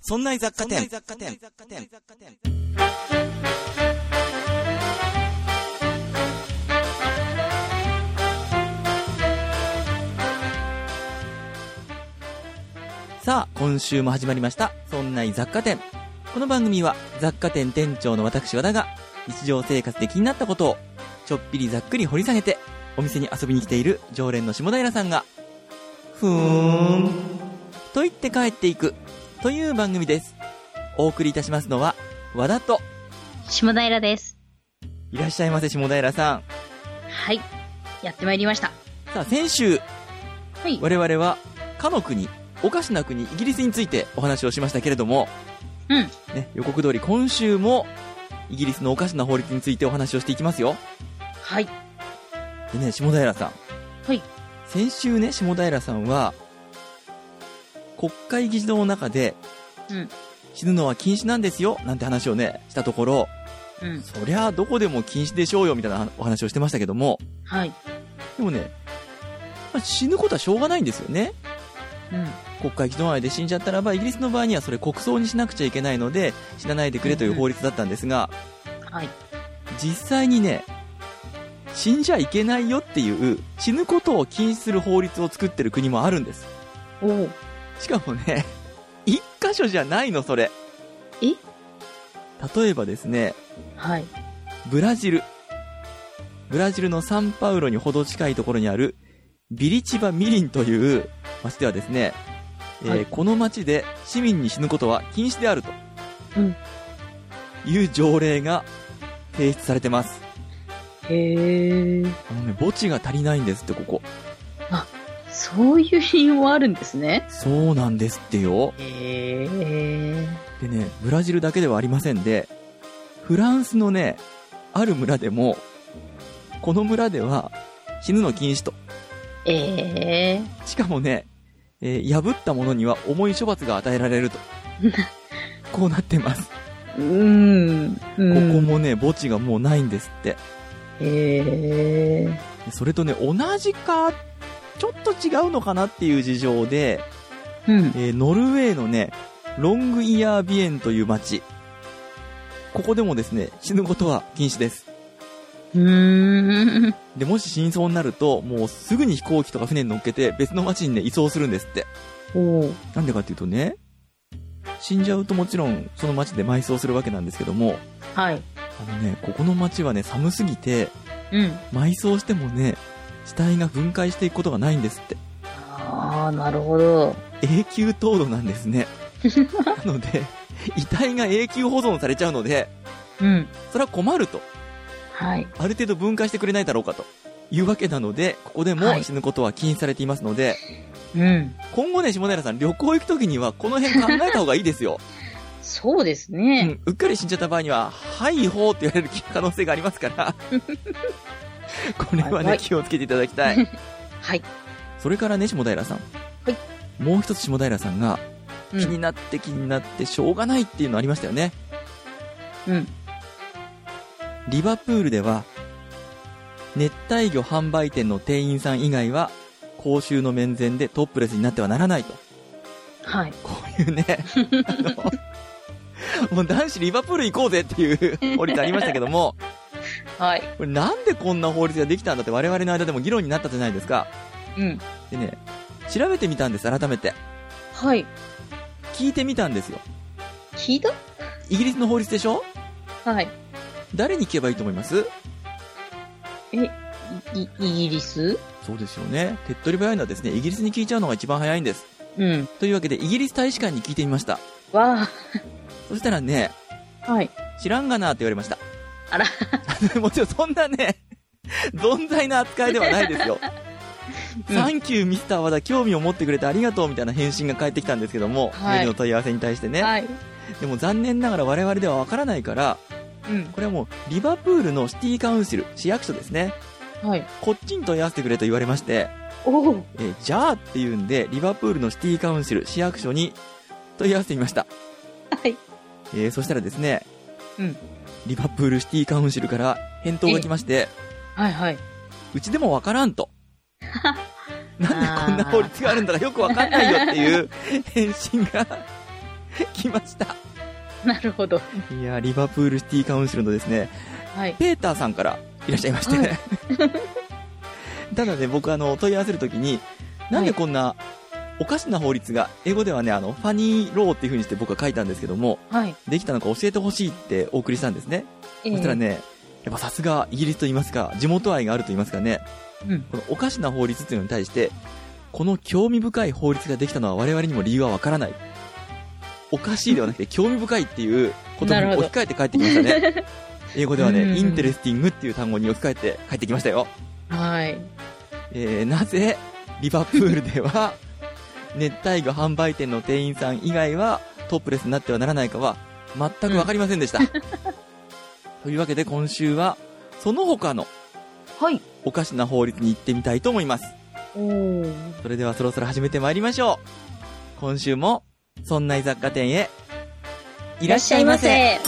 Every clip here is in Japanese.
そんな雑貨店。さあ、今週も始まりましたそんな雑貨店。この番組は雑貨店店長の私和田が日常生活で気になったことをちょっぴりざっくり掘り下げて、お店に遊びに来ている常連の下平さんがふーんと言って帰っていくという番組です。お送りいたしますのは和田と下平です。 いらっしゃいませ。下平さん、 はい、やってまいりました。 さあ、先週、 はい、 我々はかの国、おかしな国イギリスについてお話をしましたけれども、ね、予告通り今週もイギリスのおかしな法律についてお話をしていきますよ。 はい。 でね、下平さん、 はい、 先週ね、下平さんは国会議事堂の中で、死ぬのは禁止なんですよなんて話をねしたところ、そりゃどこでも禁止でしょうよみたいなお話をしてましたけども、 はい。 でもね、死ぬことはしょうがないんですよね。国会議事堂内で死んじゃったらば、イギリスの場合にはそれ国葬にしなくちゃいけないので死なないでくれという法律だったんですが、 はい。 実際にね、死んじゃいけないよっていう死ぬことを禁止する法律を作ってる国もあるんです。しかもね、一箇所じゃないの、それ。例えばですね、 はい。 ブラジルのサンパウロにほど近いところにあるビリチバミリンという町ではですね、この町で市民に死ぬことは禁止であるという条例が提出されてます。墓地が足りないんですって、ここ。 あ、そういう理由もあるんですね。 そうなんですってよ。でね、ブラジルだけではありませんで、フランスのね、ある村でも、この村では死ぬの禁止と。しかもね、破った者には重い処罰が与えられると。こうなってます。ここもね、墓地がもうないんですって。それとね、同じかちょっと違うのかなっていう事情で、ノルウェーのね、ロングイヤービエンという町、ここでもですね、死ぬことは禁止です。で、もし死にそうになると、もうすぐに飛行機とか船に乗っけて別の町にね、移送するんですって。なんでかっていうとね、死んじゃうともちろんその町で埋葬するわけなんですけども、 はい。 ここの町はね、寒すぎて、埋葬してもね、死体が分解していくことがないんですって。 ああ、なるほど。 永久凍土なんですね。なので、遺体が永久保存されちゃうので、それは困ると。 はい。 ある程度分解してくれないだろうかというわけなので、ここでも死ぬことは禁止されていますので、今後ね、下平さん、旅行行くときにはこの辺考えた方がいいですよ。 そうですね。 うっかり死んじゃった場合には、はいほーって言われる可能性がありますから、これはね、気をつけていただきたい。 はい。 それからね、下平さん。 はい。 もう一つ下平さんが、気になってしょうがないっていうのありましたよね。リバプールでは、熱帯魚販売店の店員さん以外は、公衆の面前でトップレスになってはならないと。 はい。 こういうね、もう男子リバプール行こうぜっていう法律ありましたけども、 はい。 これなんでこんな法律ができたんだって我々の間でも議論になったじゃないですか。でね、調べてみたんです、改めて。 はい。 聞いてみたんですよ。 聞いた？ イギリスの法律でしょ？ はい。 誰に聞けばいいと思います？ イギリス？ そうですよね。手っ取り早いのはですね、イギリスに聞いちゃうのが一番早いんです。というわけで、イギリス大使館に聞いてみました。そしたらね、 はい。 知らんがなって言われました。 あら。 もちろんそんなね、存在な扱いではないですよ。サンキューミスター和田、興味を持ってくれてありがとうみたいな返信が返ってきたんですけども、メールの問い合わせに対してね。でも残念ながら我々ではわからないから、これはもうリバプールのシティカウンシル、市役所ですね。こっちに問い合わせてくれと言われまして、じゃあっていうんでリバプールのシティカウンシル、市役所に問い合わせてみました。そしたらですね、リバプールシティカウンシルから返答が来まして、うちでもわからんと。なんでこんな法律があるんだかよくわかんないよっていう返信が来ました。 なるほど。 いや、リバプールシティカウンシルのですね、 はい、 ペーターさんからいらっしゃいまして、はい、ただね、僕問い合わせるときに、なんでこんなおかしな法律が、英語ではね、ファニーローっていう風にして僕は書いたんですけども、はい、できたのか教えてほしいってお送りしたんですね。そしたらね、やっぱさすがイギリスと言いますか、地元愛があると言いますかね、このおかしな法律っていうのに対して、この興味深い法律ができたのは我々にも理由はわからない。おかしいではなくて興味深いっていう言葉に置き換えて帰ってきましたね。英語ではね、インテレスティングっていう単語に置き換えて帰ってきましたよ。 はい。 なぜリバプールでは熱帯魚販売店の店員さん以外はトップレスになってはならないかは全く分かりませんでした。というわけで今週はその他のおかしな法律に行ってみたいと思います。それではそろそろ始めてまいりましょう。今週もそんな雑貨店へいらっしゃいませ。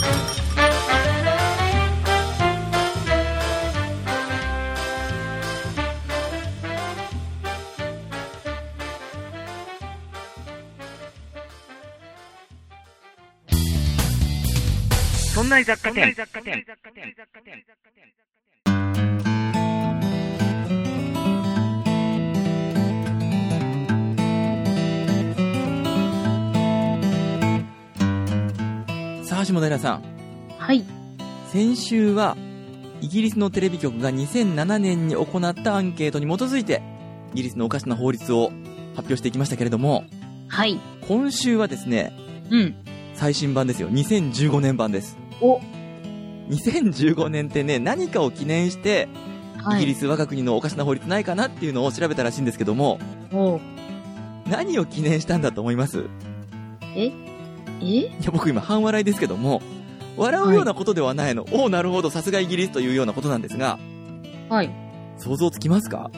そんな雑貨店。さあ、下平さん。 はい。 先週はイギリスのテレビ局が2007年に行ったアンケートに基づいてイギリスのおかしな法律を発表していきましたけれども、 はい。 今週はですね、最新版ですよ。2015年版です。2015年ってね、何かを記念して、イギリス我が国のおかしな法律ないかなっていうのを調べたらしいんですけども、何を記念したんだと思います？いや、僕今半笑いですけども、笑うようなことではないの。なるほど、さすがイギリスというようなことなんですが、 はい。 想像つきますか？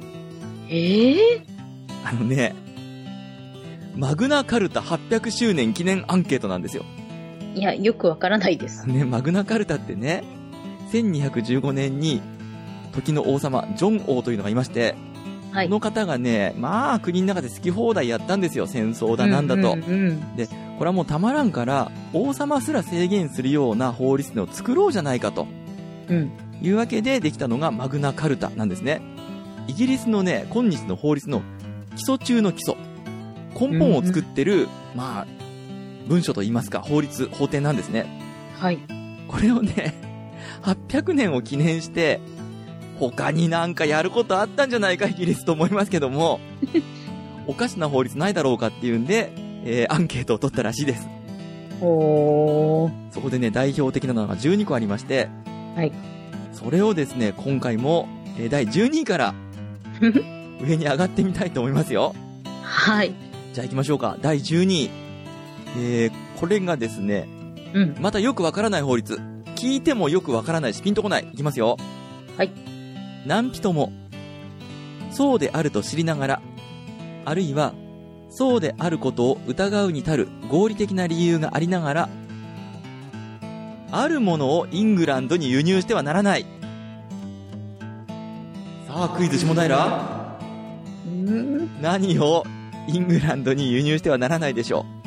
マグナカルタ800周年記念アンケートなんですよ。 いや、よくわからないです。 マグナカルタってね、1215年に時の王様、ジョン王というのがいまして、はい、この方がね、国の中で好き放題やったんですよ。戦争だなんだと。で、これはもうたまらんから、王様すら制限するような法律を作ろうじゃないかと。いうわけでできたのがマグナカルタなんですね。イギリスのね、今日の法律の基礎中の基礎。根本を作ってる、文書といいますか、法典なんですね。 はい。 これをね、800年を記念して、他になんかやることあったんじゃないか、イギリスと思いますけども、おかしな法律ないだろうかっていうんで、アンケートを取ったらしいです。そこでね、代表的なのが12個ありまして、 はい。 それをですね、今回も、第12位から上に上がってみたいと思いますよ。 はい。 じゃあ行きましょうか。第12位。これがですね、またよくわからない法律。聞いてもよくわからないし、ピンとこない。いきますよ。 はい。 何人も、そうであると知りながら、あるいは、そうであることを疑うに足る合理的な理由がありながら、あるものをイングランドに輸入してはならない。さあ、クイズ下平。何をイングランドに輸入してはならないでしょう。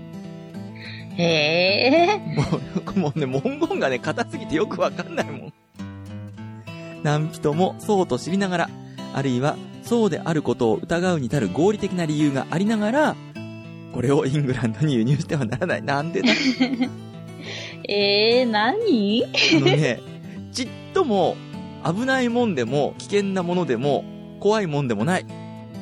もうね、文言がね、硬すぎてよくわかんないもん。何人もそうと知りながら、あるいはそうであることを疑うに足る合理的な理由がありながら、これをイングランドに輸入してはならない。なんでだ何ちっとも危ないもんでも危険なものでも怖いもんでもない。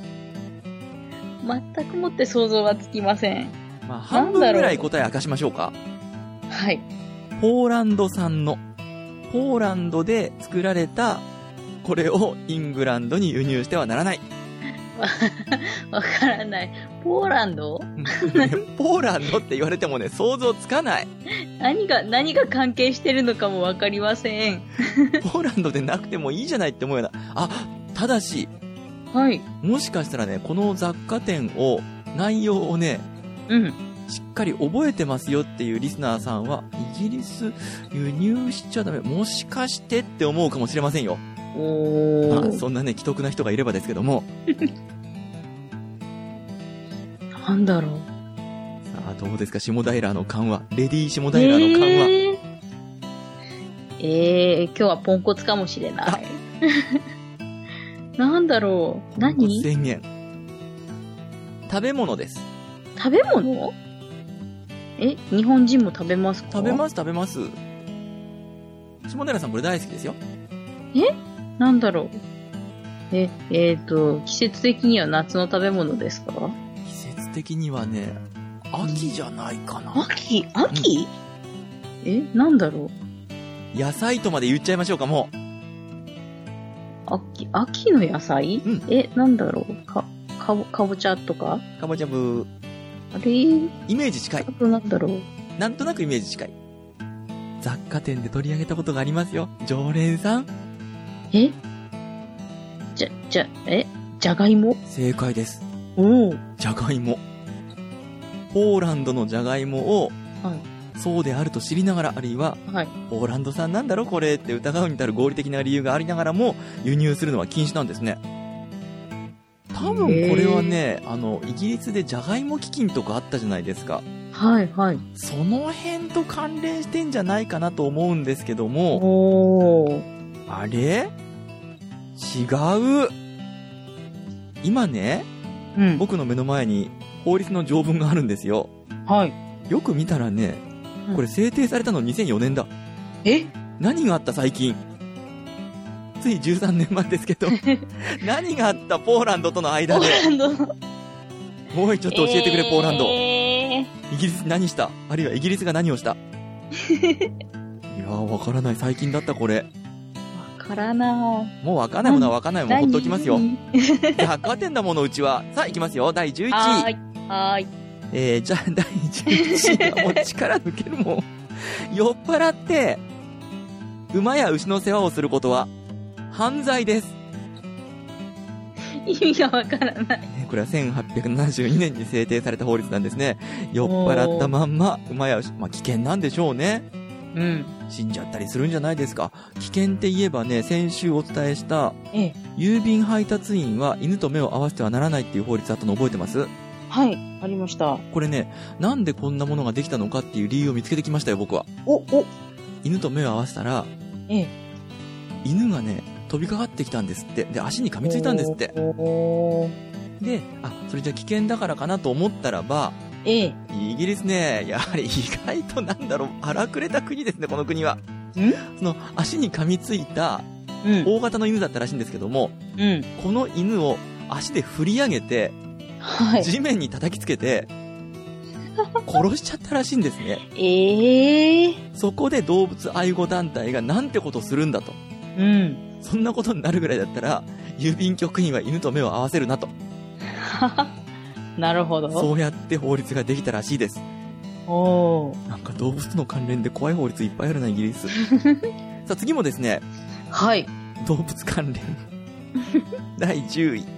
全くもって想像はつきません。 半分ぐらい答え明かしましょうか。 はい。 ポーランド産の、ポーランドで作られたこれをイングランドに輸入してはならない。 わからない。ポーランドポーランドって言われてもね、想像つかない。 何が関係してるのかもわかりません。 ポーランドでなくてもいいじゃないって思うような。ただし、 はい。 もしかしたらね、この雑貨店を、内容をね、しっかり覚えてますよっていうリスナーさんは、イギリス輸入しちゃダメ。もしかしてって思うかもしれませんよ。そんなね、既得な人がいればですけども。 なんだろう。 さあ、 あ、どうですか、下平の緩和。レディー下平の緩和。 今日はポンコツかもしれない。なんだろう。何？ 宣言。食べ物です。 食べ物？日本人も食べますか？ 食べます。下平さんこれ大好きですよ。 なんだろう。季節的には夏の食べ物ですか？ 季節的にはね、秋じゃないかな。 秋？なんだろう。野菜とまで言っちゃいましょうか、もう。秋の野菜？なんだろう。かぼちゃとか？ かぼちゃブー。 あれ？ イメージ近い。 なんだろう。 なんとなくイメージ近い。雑貨店で取り上げたことがありますよ。常連さん。 じゃがいも？ 正解です。じゃがいも。ポーランドのじゃがいもを、そうであると知りながら、あるいは、ポーランド産なんだろこれって疑うに至る合理的な理由がありながらも、輸入するのは禁止なんですね。多分これはね、イギリスでじゃがいも飢饉とかあったじゃないですか。その辺と関連してんじゃないかなと思うんですけども、あれ？違う。今ね、僕の目の前に法律の条文があるんですよ。よく見たらね、これ制定されたの2004年だ。何があった最近？つい13年前ですけど、何があったポーランドとの間で。おい、ちょっと教えてくれ、ポーランド。イギリス何した？あるいはイギリスが何をした？いやー、わからない。最近だった、これ。 わからない。 もうわかんないものはわかんないものほっときますよ。雑貨店だもの、うちは。さあ、行きますよ。第11位。じゃあ、第11位はもう力抜けるもん。酔っ払って、馬や牛の世話をすることは、犯罪です。 意味がわからない。 これは1872年に制定された法律なんですね。酔っ払ったまんま馬や牛、危険なんでしょうね。死んじゃったりするんじゃないですか。危険って言えばね、先週お伝えした、郵便配達員は犬と目を合わせてはならないっていう法律あったの覚えてます？ ありました。 これね、なんでこんなものができたのかっていう理由を見つけてきましたよ、僕は。犬と目を合わせたら、犬がね、飛びかかってきたんですって。で、足に噛みついたんですって。で、それじゃ危険だからかなと思ったらば、イギリスね、やはり意外と荒くれた国ですね、この国は。その、足に噛みついた、大型の犬だったらしいんですけども、この犬を足で振り上げて、地面に叩きつけて、殺しちゃったらしいんですね。そこで動物愛護団体がなんてことするんだと。そんなことになるぐらいだったら、郵便局員は犬と目を合わせるなと。 なるほど。 そうやって法律ができたらしいです。なんか動物の関連で怖い法律いっぱいあるな、イギリス。さあ次もですね。動物関連。第10位。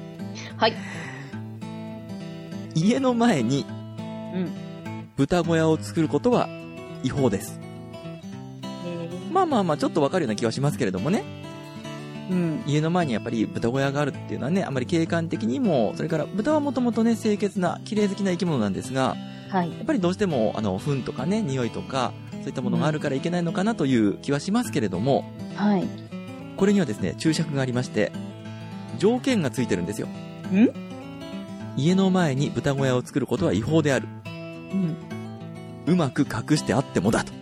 家の前に、豚小屋を作ることは違法です。ちょっとわかるような気はしますけれどもね。家の前にやっぱり豚小屋があるっていうのはね、あまり景観的にも、それから豚はもともとね、清潔な、綺麗好きな生き物なんですが、やっぱりどうしても、糞とかね、匂いとか、そういったものがあるからいけないのかなという気はしますけれども、これにはですね、注釈がありまして、条件がついてるんですよ。家の前に豚小屋を作ることは違法である。うまく隠してあってもだと。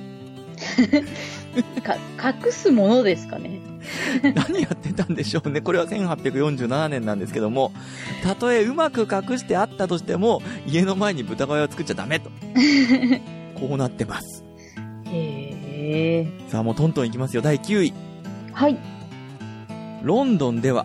隠すものですかね。 何やってたんでしょうね。これは1847年なんですけども、たとえうまく隠してあったとしても、家の前に豚小屋を作っちゃダメと。こうなってます。さあもうトントンいきますよ。第9位。ロンドンでは、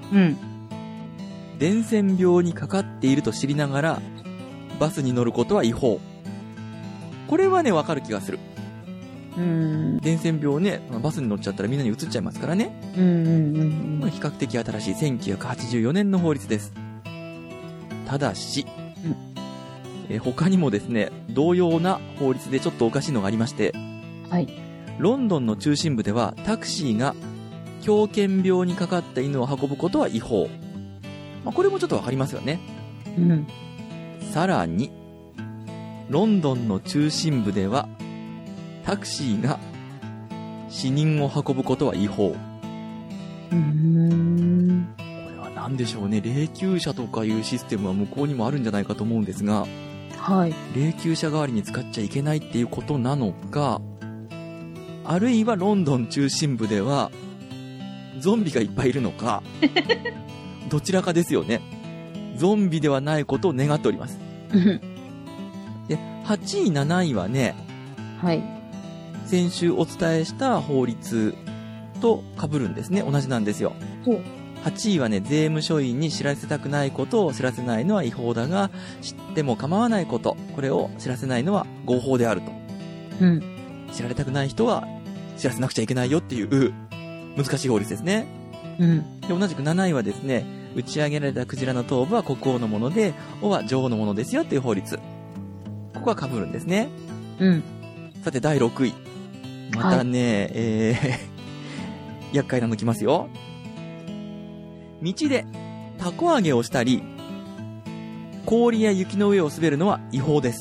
伝染病にかかっていると知りながら、バスに乗ることは違法。これはね、わかる気がする。伝染病ね、バスに乗っちゃったらみんなに移っちゃいますからね。比較的新しい1984年の法律です。ただし、他にもですね、同様な法律でちょっとおかしいのがありまして、ロンドンの中心部ではタクシーが狂犬病にかかった犬を運ぶことは違法。これもちょっとわかりますよね。さらに、 ロンドンの中心部ではタクシーが死人を運ぶことは違法。これは何でしょうね。霊柩車とかいうシステムは向こうにもあるんじゃないかと思うんですが、 はい。 霊柩車代わりに使っちゃいけないっていうことなのか、あるいはロンドン中心部ではゾンビがいっぱいいるのかどちらかですよね。ゾンビではないことを願っておりますで、8位7位はね、 はい。 先週お伝えした法律と被るんですね。同じなんですよ。8位はね、税務署員に知らせたくないことを知らせないのは違法だが、知っても構わないこと、これを知らせないのは合法であると。 うん。 知られたくない人は知らせなくちゃいけないよっていう難しい法律ですね。 うん。 で、同じく7位はですね、打ち上げられたクジラの頭部は国王のもので、尾は女王のものですよっていう法律。ここは被るんですね。 うん。 さて、第6位。またね、厄介なの来ますよ。道で凧揚げをしたり、氷や雪の上を滑るのは違法です。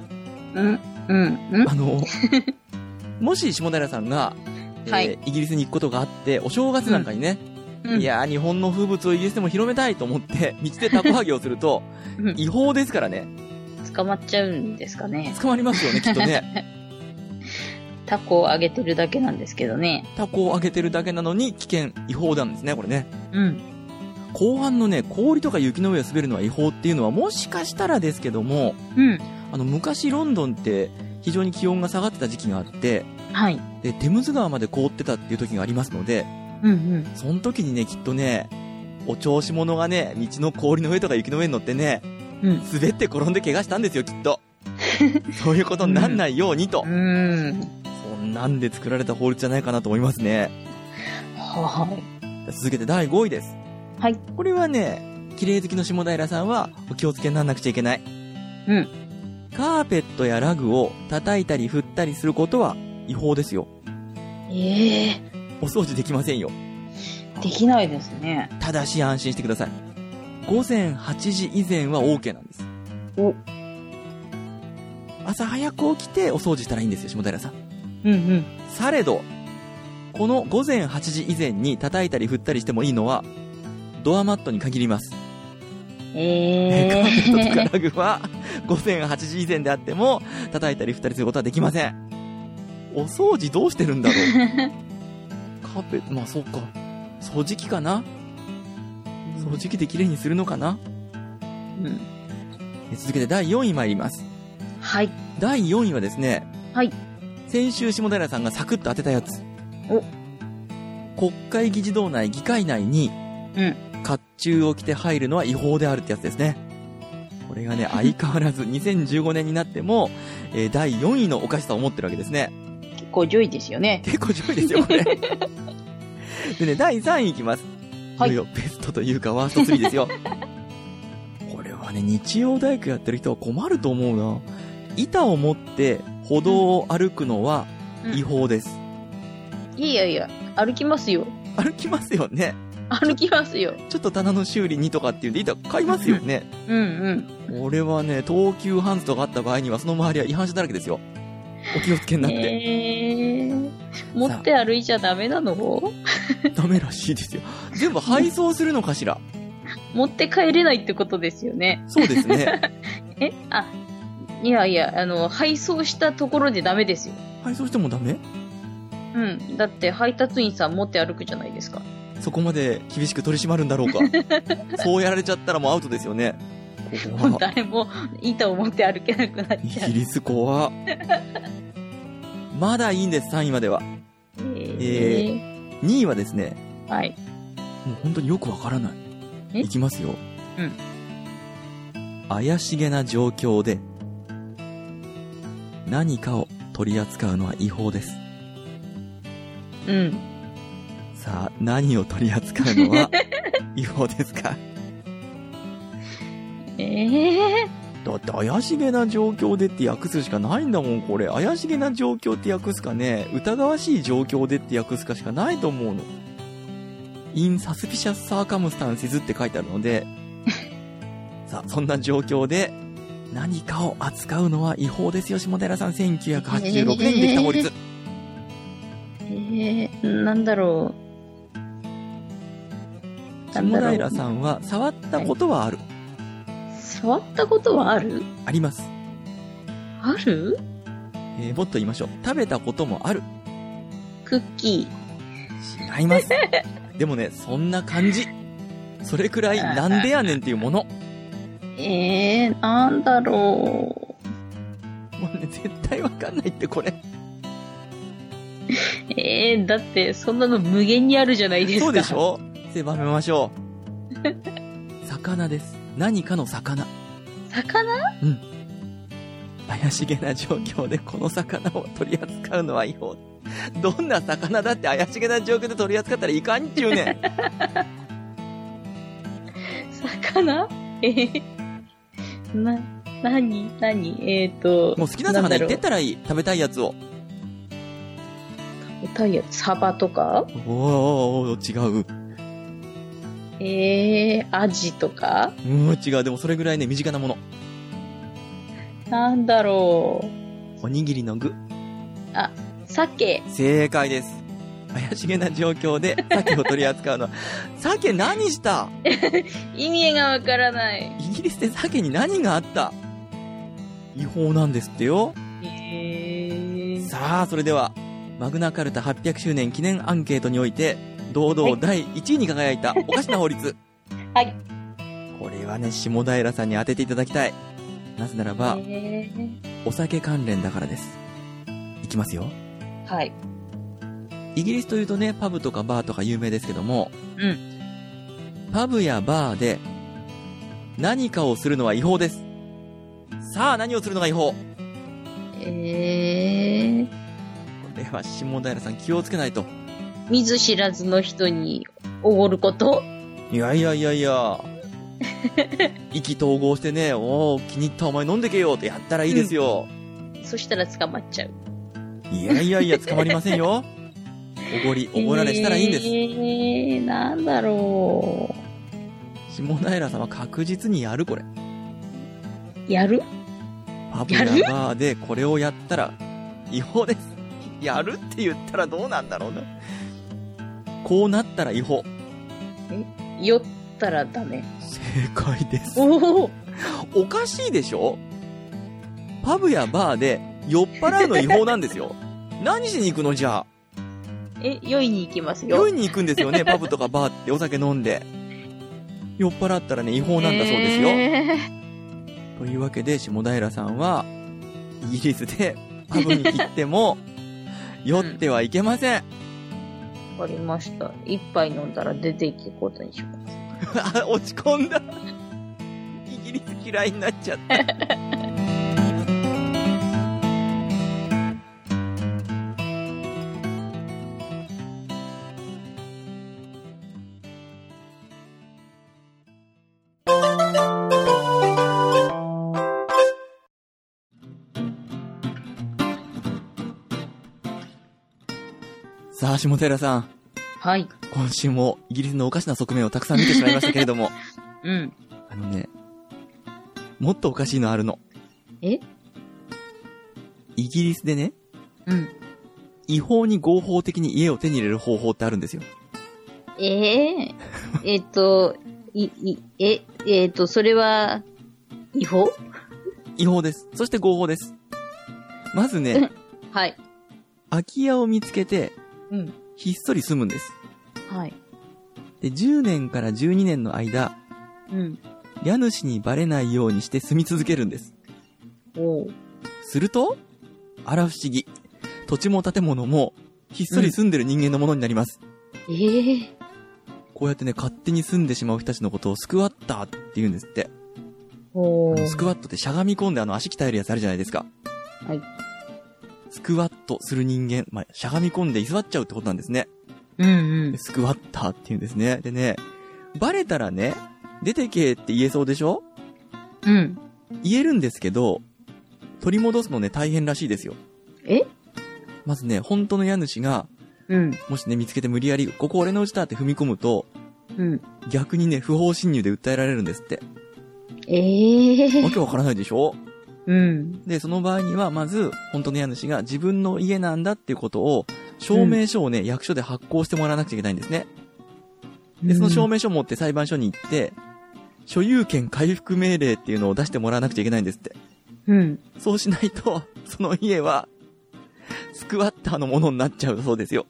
もし下平さんが、イギリスに行くことがあって、お正月なんかにね、いやー、日本の風物をイギリスでも広めたいと思って、道で凧揚げをすると、違法ですからね。 捕まっちゃうんですかね。 捕まりますよね、きっとね。 タコをあげてるだけなんですけどね。 タコをあげてるだけなのに危険、違法なんですね、これね。 うん。 後半のね、氷とか雪の上を滑るのは違法っていうのは、もしかしたらですけども、 うん。 昔ロンドンって非常に気温が下がってた時期があって、 はい。 で、テムズ川まで凍ってたっていう時がありますので、 うんうん。 その時にね、きっとね、お調子者がね、道の氷の上とか雪の上に乗ってね、滑って転んで怪我したんですよ、きっと。そういうことになんないようにと。そんなんで作られた法律じゃないかなと思いますね。 はい。 続けて第5位です。 はい。 これはね、綺麗好きの下平さんはお気をつけにならなくちゃいけない。 うん。 カーペットやラグを叩いたり振ったりすることは違法ですよ。お掃除できませんよ。 できないですね。 ただし安心してください。午前8時以前は OK なんです。朝早く起きてお掃除したらいいんですよ、下平さん。 うんうん。 されど、この午前8時以前に叩いたり振ったりしてもいいのは、ドアマットに限ります。カーペットとかラグは、午前8時以前であっても、叩いたり振ったりすることはできません。お掃除どうしてるんだろう。カーペット、まあそうか。掃除機かな、掃除機で綺麗にするのかな。続けて第4位参ります。 はい。 第4位はですね、 はい。 先週下平さんがサクッと当てたやつ。国会議事堂内、議会内に、甲冑を着て入るのは違法であるってやつですね。これがね、相変わらず2015年になっても、第4位のおかしさを持ってるわけですね。 結構上位ですよね。 結構上位ですよ、これ。でね、第3位いきます。はい。ベストというかワースト3ですよ。これはね、日曜大工やってる人は困ると思うな。板を持って歩道を歩くのは違法です。 いやいや、歩きますよ。 歩きますよね。 歩きますよ。 ちょっと棚の修理にとかっていうんで板買いますよね。俺はね、東急ハンズとかあった場合にはその周りは違反者だらけですよ。お気をつけになって。 持って歩いちゃダメなの？ ダメらしいですよ。全部配送するのかしら。 持って帰れないってことですよね。 そうですね。 いやいや、配送したところでダメですよ。 配送してもダメ？ だって配達員さん持って歩くじゃないですか。 そこまで厳しく取り締まるんだろうか。そうやられちゃったらもうアウトですよね。 誰も板を持って歩けなくなっちゃう。 イギリス怖。まだいいんです、3位までは。2位はですね、 はい。 もう本当によくわからない。いきますよ。怪しげな状況で何かを取り扱うのは違法です。さあ、何を取り扱うのは違法ですか？だって怪しげな状況でって訳すしかないんだもん、これ。怪しげな状況って訳すかね、疑わしい状況でって訳すかしかないと思うの。in suspicious circumstances って書いてあるので、さあ、そんな状況で何かを扱うのは違法ですよ、下平さん。1986年にできた法律。 なんだろう。 下平さんは触ったことはある。 触ったことはある？ あります。 ある？ もっと言いましょう。食べたこともある。 クッキー。違います。でもね、そんな感じ。それくらいなんでやねんっていうもの。 なんだろう。 もうね、絶対わかんないってこれ。 だってそんなの無限にあるじゃないですか。 そうでしょ？狭めましょう。魚です。何かの魚。 魚？ うん。怪しげな状況でこの魚を取り扱うのは違法。どんな魚だって怪しげな状況で取り扱ったらいかんっていうね。 魚？何もう好きな魚言ってったらいい。食べたいやつを。 食べたいやつ、サバとか？ 違う。 アジとか？ 違う。でもそれぐらいね、身近なもの。 なんだろう。おにぎりの具。 あ、鮭。 正解です。怪しげな状況で鮭を取り扱うのは。鮭何した？ 意味がわからない。 イギリスで鮭に何があった？違法なんですってよ。さあ、それでは、マグナカルタ800周年記念アンケートにおいて、堂々第1位に輝いたおかしな法律。 はい。 これはね、下平さんに当てていただきたい。なぜならば、お酒関連だからです。いきますよ。 はい。 イギリスというとね、パブとかバーとか有名ですけども、パブやバーで何かをするのは違法です。さあ、何をするのが違法？これは下平さん気をつけないと。 見ず知らずの人におごること？ いや。意気投合してね、気に入ったお前飲んでけよってやったらいいですよ。 そしたら捕まっちゃう。 いや、捕まりませんよ。おごられしたらいいんです。 なんだろう。下平さんは確実にやる、これ。 やる？ パブやバーでこれをやったら違法です。やるって言ったらどうなんだろうな。こうなったら違法。 酔ったらダメ。 正解です。 おかしいでしょ？パブやバーで酔っ払うの違法なんですよ。何しに行くのじゃあ。 酔いに行きますよ。 酔いに行くんですよね、パブとかバーってお酒飲んで。酔っ払ったらね、違法なんだそうですよ。というわけで、下平さんは、イギリスでパブに行っても、酔ってはいけません。 わかりました。一杯飲んだら出ていくことにします。 落ち込んだ。イギリス嫌いになっちゃった。さあ、下平さん。 はい。 今週もイギリスのおかしな側面をたくさん見てしまいましたけれども。もっとおかしいのあるの。イギリスでね。違法に合法的に家を手に入れる方法ってあるんですよ。 それは、違法？ 違法です。そして合法です。まずね。 はい。 空き家を見つけて、ひっそり住むんです。 はい。 で、10年から12年の間、家主にバレないようにして住み続けるんです。すると、あら不思議。土地も建物も、ひっそり住んでる人間のものになります。こうやってね、勝手に住んでしまう人たちのことをスクワッターって言うんですって。スクワットってしゃがみ込んで足鍛えるやつあるじゃないですか。 はい。 スクワットする人間、しゃがみ込んで居座っちゃうってことなんですね。スクワッターって言うんですね。でね、バレたらね、出てけって言えそうでしょ？言えるんですけど、取り戻すのね、大変らしいですよ。まずね、本当の家主が、もしね、見つけて無理やり、ここ俺の家だって踏み込むと、逆にね、不法侵入で訴えられるんですって。 わけわからないでしょ？ うん。 で、その場合には、まず、本当の家主が自分の家なんだっていうことを、証明書をね、役所で発行してもらわなくちゃいけないんですね。で、その証明書を持って裁判所に行って、所有権回復命令っていうのを出してもらわなくちゃいけないんですって。 うん。 そうしないと、その家は、スクワッターのものになっちゃうそうですよ。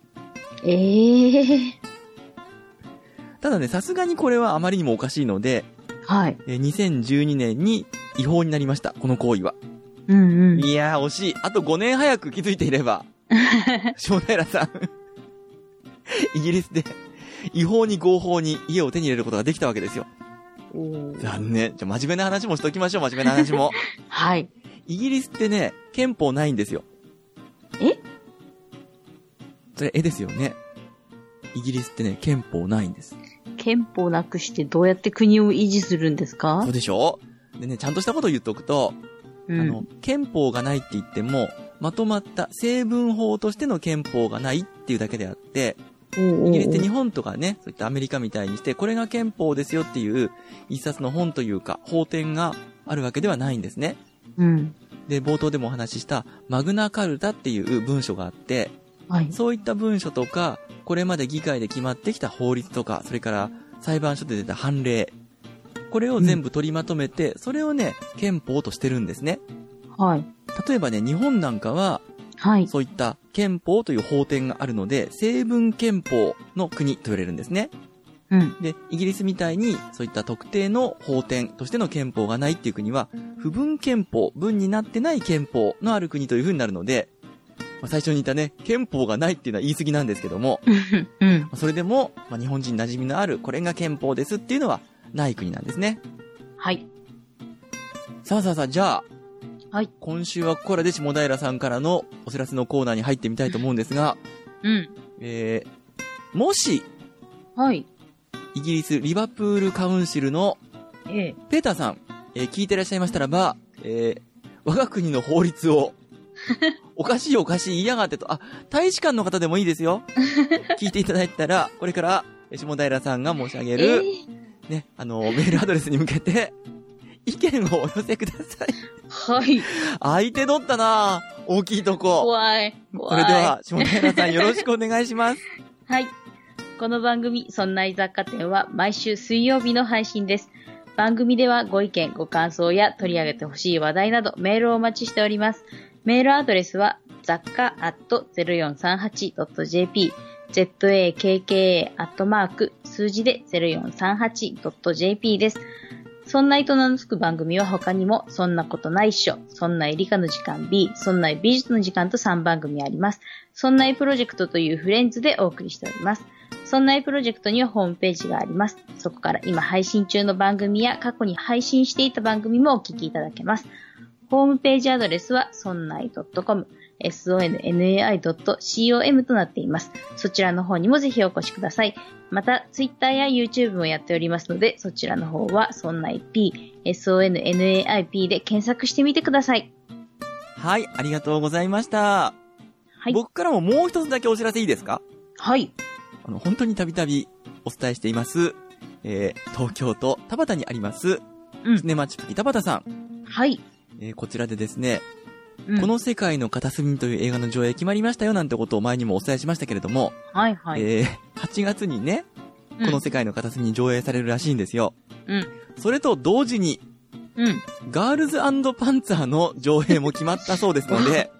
ただね、さすがにこれはあまりにもおかしいので、 はい。 2012年に違法になりました、この行為は。 うんうん。 いやー、惜しい。あと5年早く気づいていれば、下平さん、イギリスで違法に合法に家を手に入れることができたわけですよ。残念。じゃ、真面目な話もしときましょう、真面目な話も。 はい。 イギリスってね、憲法ないんですよ。それ、ですよね。イギリスってね、憲法ないんです。 憲法なくしてどうやって国を維持するんですか？ そうでしょ？でね、ちゃんとしたことを言っとくと、憲法がないって言っても、まとまった成文法としての憲法がないっていうだけであって、イギリスって日本とかね、そういったアメリカみたいにして、これが憲法ですよっていう一冊の本というか、法典があるわけではないんですね。 うん。 で、冒頭でもお話ししたマグナカルタっていう文書があって、 はい、 そういった文書とか、これまで議会で決まってきた法律とか、それから裁判所で出た判例、これを全部取りまとめて、それをね、憲法としてるんですね。 はい。 例えばね、日本なんかは、 はい。 そういった憲法という法典があるので、成文憲法の国と言われるんですね。 うん。 で、イギリスみたいに、そういった特定の法典としての憲法がないっていう国は、不文憲法、文になってない憲法のある国という風になるので、最初に言ったね、憲法がないっていうのは言い過ぎなんですけども、 うん。 それでも、日本人馴染みのある、これが憲法ですっていうのはない国なんですね。 はい。 さあ、じゃあ、 はい。 今週はここらで下平さんからのお知らせのコーナーに入ってみたいと思うんですが、 うん。 もし、 はい。 イギリスリバプールカウンシルのペーターさん、聞いてらっしゃいましたらば、我が国の法律をおかしい言いやがってと、大使館の方でもいいですよ。聞いていただいたら、これから下平さんが申し上げる、ね、メールアドレスに向けて意見をお寄せください。 はい。 相手取ったなぁ。大きいとこ。 怖い。 それでは、下平さんよろしくお願いします。 はい。この番組、そんな雑貨店は毎週水曜日の配信です。番組ではご意見、ご感想や取り上げてほしい話題などメールをお待ちしております。メールアドレスは雑貨@0438.jp zakka@ 数字で 0438.jp です。そんないと名の付く番組は他にも、そんなことないっしょ、そんない理科の時間 B、そんない美術の時間と3番組あります。そんないプロジェクトというフレンズでお送りしております。そんないプロジェクトにはホームページがあります。そこから今配信中の番組や過去に配信していた番組もお聞きいただけます。ホームページアドレスはそんない .com、sonnai.com となっています。そちらの方にもぜひお越しください。また、Twitter や YouTube もやっておりますので、そちらの方は、そんない P、SONNAIP で検索してみてください。 はい、ありがとうございました。はい。僕からももう一つだけお知らせいいですか？ はい。 本当にたびたびお伝えしています、東京都田端にあります、シネマチュピ田端さん。 はい。 こちらでですね、この世界の片隅という映画の上映決まりましたよなんてことを前にもお伝えしましたけれども、 はいはい。 8月にね、この世界の片隅に上映されるらしいんですよ。それと同時に、ガールズ&パンツァーの上映も決まったそうですので、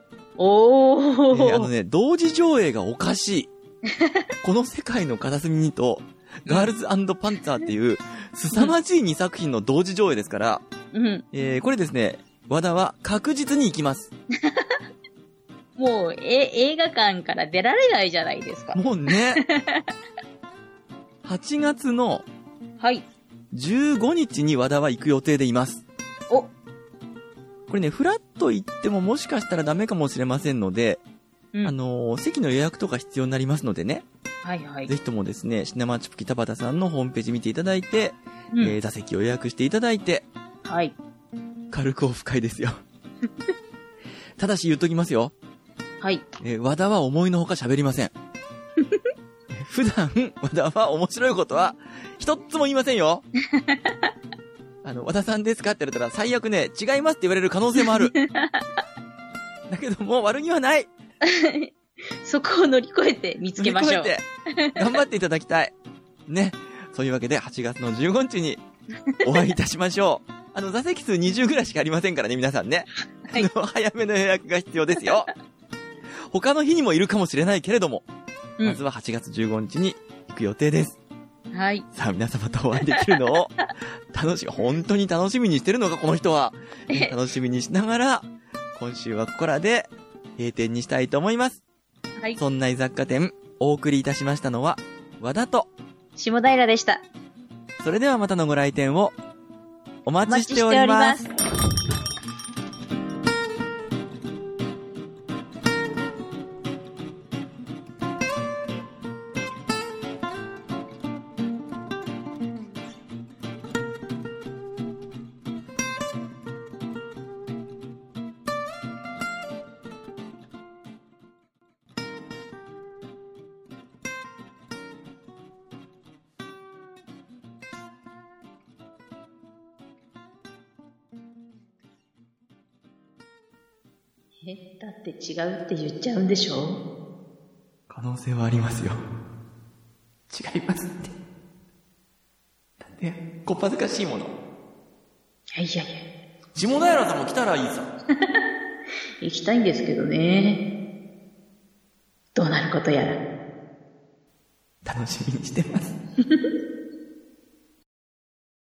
同時上映がおかしい。この世界の片隅にと、ガールズ&パンツァーっていう、凄まじい2作品の同時上映ですから、これですね、和田は確実に行きます。 もう、映画館から出られないじゃないですか。 もうね。8月の、15日に和田は行く予定でいます。 お。 これね、フラッと行ってももしかしたらダメかもしれませんので、席の予約とか必要になりますのでね。 はいはい。 ぜひともですね、シネマチュプキ田端さんのホームページ見ていただいて、座席を予約していただいて、 はい。 軽くオフ会ですよ。ただし言っときますよ。 はい。 和田は思いのほか喋りません。普段、和田は面白いことは一つも言いませんよ。 和田さんですかって言われたら最悪ね、違いますって言われる可能性もある。だけどもう悪気はない。 そこを乗り越えて見つけましょう。 乗り越えて頑張っていただきたい。ね。そういうわけで8月の15日にお会いいたしましょう。座席数20ぐらいしかありませんからね、皆さんね。はい、早めの予約が必要ですよ。他の日にもいるかもしれないけれども、まずは8月15日に行く予定です。 はい。 さあ皆様とお会いできるのを本当に楽しみにしてるのか、この人は。楽しみにしながら、今週はここらで閉店にしたいと思います。はい。そんな雑貨店、お送りいたしましたのは、和田と下平でした。 それではまたのご来店をお待ちしております。 だって違うって言っちゃうんでしょ？ 可能性はありますよ。違いますって。だってこっぱずかしいもの。 いやいや。 下平さんも来たらいいさ。 行きたいんですけどね。どうなることやら。 楽しみにしてます。